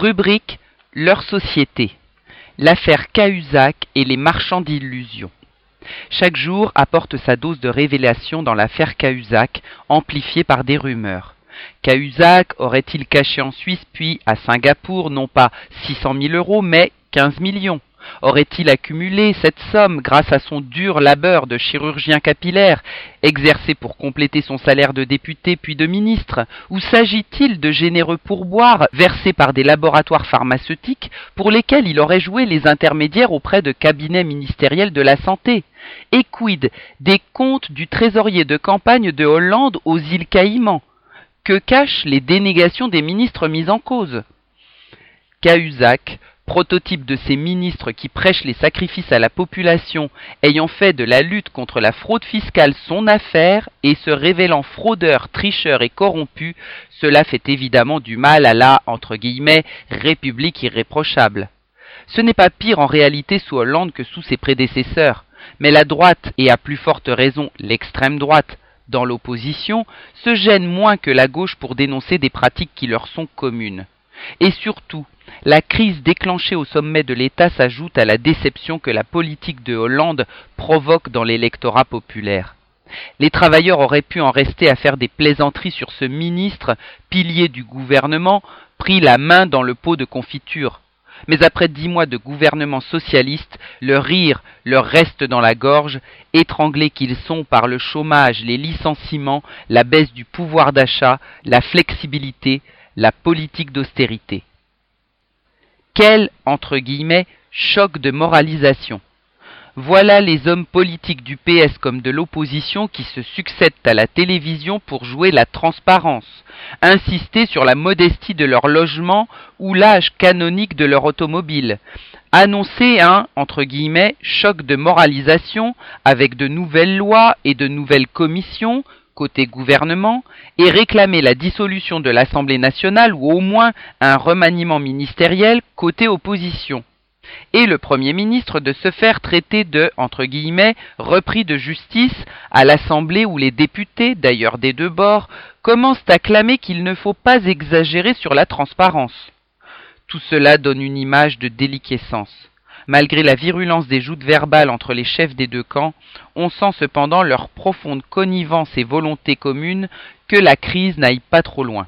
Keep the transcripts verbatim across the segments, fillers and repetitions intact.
Rubrique Leur société. L'affaire Cahuzac et les marchands d'illusions. Chaque jour apporte sa dose de révélation dans l'affaire Cahuzac, amplifiée par des rumeurs. Cahuzac aurait-il caché en Suisse puis à Singapour non pas six cent mille euros mais quinze millions? Aurait-il accumulé cette somme grâce à son dur labeur de chirurgien capillaire, exercé pour compléter son salaire de député puis de ministre? Ou s'agit-il de généreux pourboires versés par des laboratoires pharmaceutiques pour lesquels il aurait joué les intermédiaires auprès de cabinets ministériels de la santé? Et quid des comptes du trésorier de campagne de Hollande aux îles Caïmans? Que cachent les dénégations des ministres mis en cause? Cahuzac, prototype de ces ministres qui prêchent les sacrifices à la population, ayant fait de la lutte contre la fraude fiscale son affaire et se révélant fraudeur, tricheur et corrompu, cela fait évidemment du mal à la, entre guillemets, République irréprochable. Ce n'est pas pire en réalité sous Hollande que sous ses prédécesseurs, mais la droite, et à plus forte raison l'extrême droite, dans l'opposition, se gêne moins que la gauche pour dénoncer des pratiques qui leur sont communes. Et surtout, la crise déclenchée au sommet de l'État s'ajoute à la déception que la politique de Hollande provoque dans l'électorat populaire. Les travailleurs auraient pu en rester à faire des plaisanteries sur ce ministre, pilier du gouvernement, pris la main dans le pot de confiture. Mais après dix mois de gouvernement socialiste, le rire leur reste dans la gorge, étranglés qu'ils sont par le chômage, les licenciements, la baisse du pouvoir d'achat, la flexibilité, la politique d'austérité. Quel, entre guillemets, choc de moralisation. Voilà les hommes politiques du P S comme de l'opposition qui se succèdent à la télévision pour jouer la transparence, insister sur la modestie de leur logement ou l'âge canonique de leur automobile, annoncer un, entre guillemets, choc de moralisation avec de nouvelles lois et de nouvelles commissions, côté gouvernement, et réclamer la dissolution de l'Assemblée nationale ou au moins un remaniement ministériel côté opposition. Et le Premier ministre de se faire traiter de, entre guillemets, repris de justice à l'Assemblée où les députés, d'ailleurs des deux bords, commencent à clamer qu'il ne faut pas exagérer sur la transparence. Tout cela donne une image de déliquescence. Malgré la virulence des joutes verbales entre les chefs des deux camps, on sent cependant leur profonde connivence et volonté commune que la crise n'aille pas trop loin.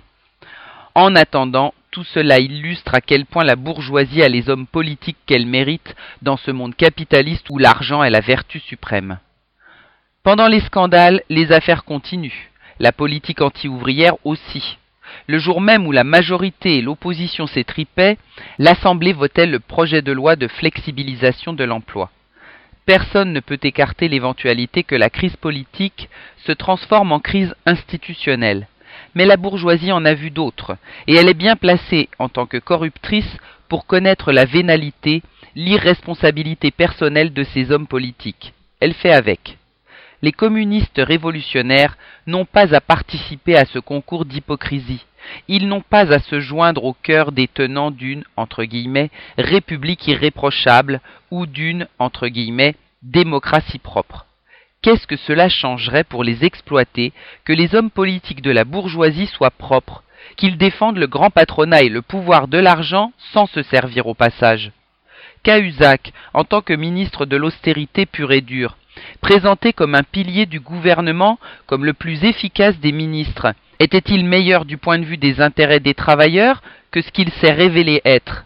En attendant, tout cela illustre à quel point la bourgeoisie a les hommes politiques qu'elle mérite dans ce monde capitaliste où l'argent est la vertu suprême. Pendant les scandales, les affaires continuent, la politique anti-ouvrière aussi. Le jour même où la majorité et l'opposition s'étripaient, l'Assemblée votait le projet de loi de flexibilisation de l'emploi. Personne ne peut écarter l'éventualité que la crise politique se transforme en crise institutionnelle. Mais la bourgeoisie en a vu d'autres, et elle est bien placée en tant que corruptrice pour connaître la vénalité, l'irresponsabilité personnelle de ces hommes politiques. Elle fait avec. Les communistes révolutionnaires n'ont pas à participer à ce concours d'hypocrisie. Ils n'ont pas à se joindre au cœur des tenants d'une, entre guillemets, république irréprochable ou d'une, entre guillemets, démocratie propre. Qu'est-ce que cela changerait pour les exploiter que les hommes politiques de la bourgeoisie soient propres, qu'ils défendent le grand patronat et le pouvoir de l'argent sans se servir au passage? Cahuzac, en tant que ministre de l'austérité pure et dure, présenté comme un pilier du gouvernement, comme le plus efficace des ministres, était-il meilleur du point de vue des intérêts des travailleurs que ce qu'il s'est révélé être?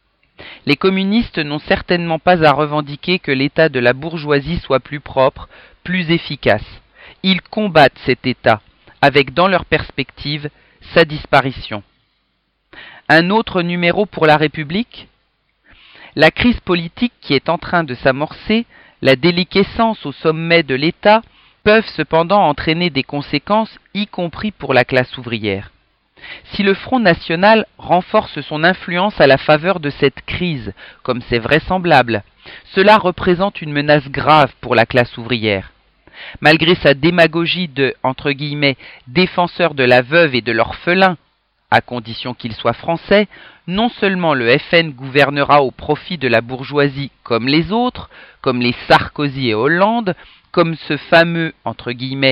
Les communistes n'ont certainement pas à revendiquer que l'état de la bourgeoisie soit plus propre, plus efficace. Ils combattent cet état, avec dans leur perspective sa disparition. Un autre numéro pour la République? La crise politique qui est en train de s'amorcer, la déliquescence au sommet de l'État, peuvent cependant entraîner des conséquences, y compris pour la classe ouvrière. Si le Front National renforce son influence à la faveur de cette crise, comme c'est vraisemblable, cela représente une menace grave pour la classe ouvrière. Malgré sa démagogie de, entre guillemets, défenseur de la veuve et de l'orphelin, à condition qu'il soit français, non seulement le F N gouvernera au profit de la bourgeoisie comme les autres, comme les Sarkozy et Hollande, comme ce fameux, entre guillemets,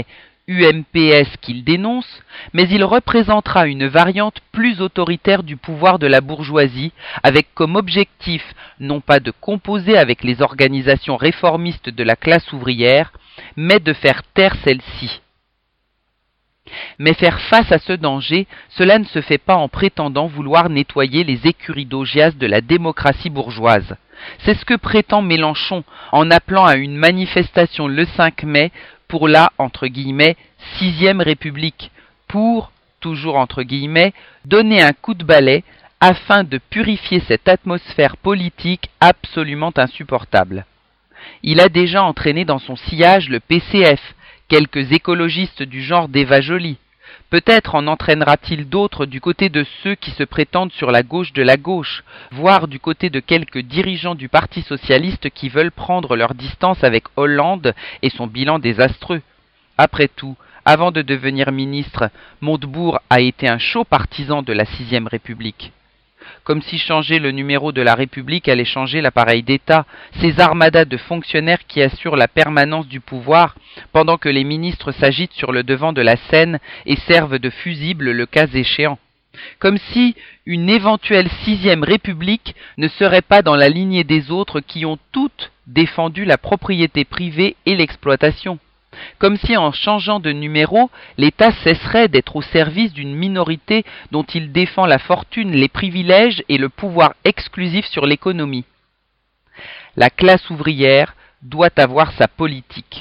U M P S qu'il dénonce, mais il représentera une variante plus autoritaire du pouvoir de la bourgeoisie, avec comme objectif non pas de composer avec les organisations réformistes de la classe ouvrière, mais de faire taire celle-ci. Mais faire face à ce danger, cela ne se fait pas en prétendant vouloir nettoyer les écuries d'Augias de la démocratie bourgeoise. C'est ce que prétend Mélenchon en appelant à une manifestation le cinq mai pour la, entre guillemets, sixième République, pour, toujours entre guillemets, donner un coup de balai afin de purifier cette atmosphère politique absolument insupportable. Il a déjà entraîné dans son sillage le P C F, quelques écologistes du genre d'Eva Joly. Peut-être en entraînera-t-il d'autres du côté de ceux qui se prétendent sur la gauche de la gauche, voire du côté de quelques dirigeants du Parti socialiste qui veulent prendre leur distance avec Hollande et son bilan désastreux. Après tout, avant de devenir ministre, Montebourg a été un chaud partisan de la sixième République. Comme si changer le numéro de la République allait changer l'appareil d'État, ces armadas de fonctionnaires qui assurent la permanence du pouvoir, pendant que les ministres s'agitent sur le devant de la scène et servent de fusibles le cas échéant. Comme si une éventuelle sixième République ne serait pas dans la lignée des autres qui ont toutes défendu la propriété privée et l'exploitation. Comme si en changeant de numéro, l'État cesserait d'être au service d'une minorité dont il défend la fortune, les privilèges et le pouvoir exclusif sur l'économie. La classe ouvrière doit avoir sa politique.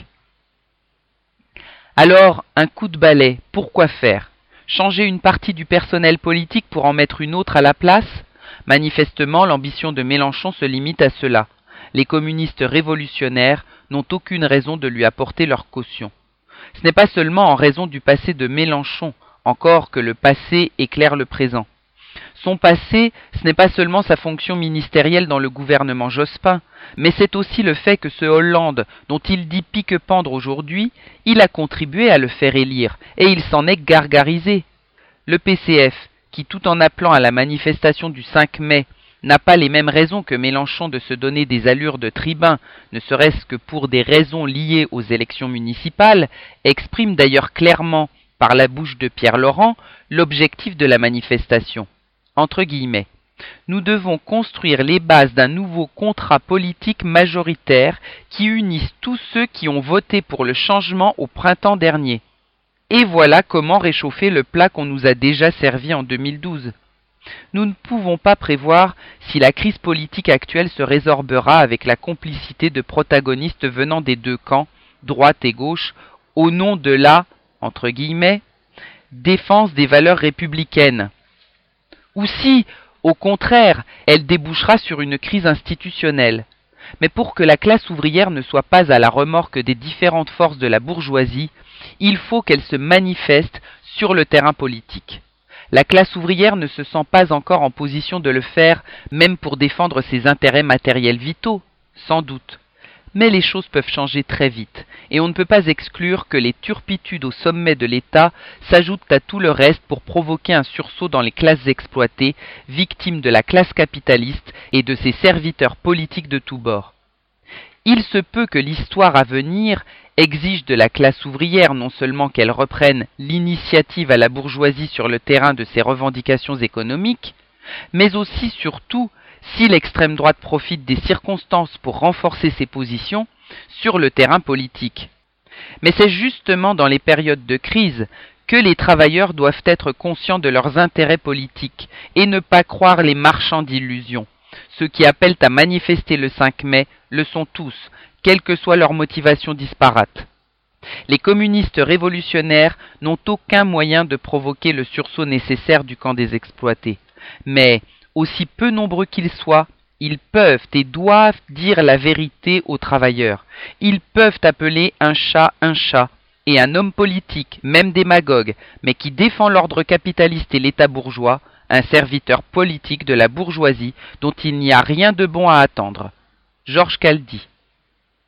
Alors, un coup de balai, pourquoi faire? Changer une partie du personnel politique pour en mettre une autre à la place? Manifestement, l'ambition de Mélenchon se limite à cela. Les communistes révolutionnaires n'ont aucune raison de lui apporter leur caution. Ce n'est pas seulement en raison du passé de Mélenchon, encore que le passé éclaire le présent. Son passé, ce n'est pas seulement sa fonction ministérielle dans le gouvernement Jospin, mais c'est aussi le fait que ce Hollande, dont il dit pique-pendre aujourd'hui, il a contribué à le faire élire, et il s'en est gargarisé. Le P C F, qui tout en appelant à la manifestation du cinq mai, n'a pas les mêmes raisons que Mélenchon de se donner des allures de tribun, ne serait-ce que pour des raisons liées aux élections municipales, exprime d'ailleurs clairement, par la bouche de Pierre Laurent, l'objectif de la manifestation. Entre guillemets, nous devons construire les bases d'un nouveau contrat politique majoritaire qui unisse tous ceux qui ont voté pour le changement au printemps dernier. Et voilà comment réchauffer le plat qu'on nous a déjà servi en deux mille douze. Nous ne pouvons pas prévoir si la crise politique actuelle se résorbera avec la complicité de protagonistes venant des deux camps, droite et gauche, au nom de la, entre guillemets, défense des valeurs républicaines. Ou si, au contraire, elle débouchera sur une crise institutionnelle. Mais pour que la classe ouvrière ne soit pas à la remorque des différentes forces de la bourgeoisie, il faut qu'elle se manifeste sur le terrain politique. La classe ouvrière ne se sent pas encore en position de le faire, même pour défendre ses intérêts matériels vitaux, sans doute. Mais les choses peuvent changer très vite, et on ne peut pas exclure que les turpitudes au sommet de l'État s'ajoutent à tout le reste pour provoquer un sursaut dans les classes exploitées, victimes de la classe capitaliste et de ses serviteurs politiques de tous bords. Il se peut que l'histoire à venir exige de la classe ouvrière non seulement qu'elle reprenne l'initiative à la bourgeoisie sur le terrain de ses revendications économiques, mais aussi, surtout, si l'extrême droite profite des circonstances pour renforcer ses positions sur le terrain politique. Mais c'est justement dans les périodes de crise que les travailleurs doivent être conscients de leurs intérêts politiques et ne pas croire les marchands d'illusions. Ceux qui appellent à manifester le cinq mai le sont tous, quelle que soit leur motivation disparate. Les communistes révolutionnaires n'ont aucun moyen de provoquer le sursaut nécessaire du camp des exploités. Mais, aussi peu nombreux qu'ils soient, ils peuvent et doivent dire la vérité aux travailleurs. Ils peuvent appeler un chat un chat, et un homme politique, même démagogue, mais qui défend l'ordre capitaliste et l'État bourgeois, un serviteur politique de la bourgeoisie dont il n'y a rien de bon à attendre. Georges Caldy.